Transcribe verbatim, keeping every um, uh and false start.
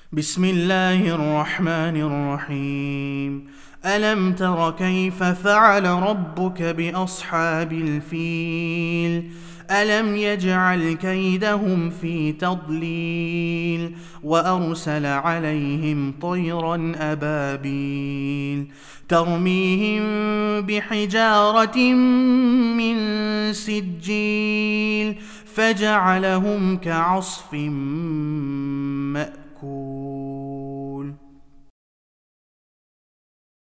بسم الله الرحمن الرحيم. ألم تر كيف فعل ربك بأصحاب الفيل؟ ألم يجعل كيدهم في تضليل وأرسل عليهم طيرا أبابيل ترميهم بحجارة من سجيل فجعلهم كعصف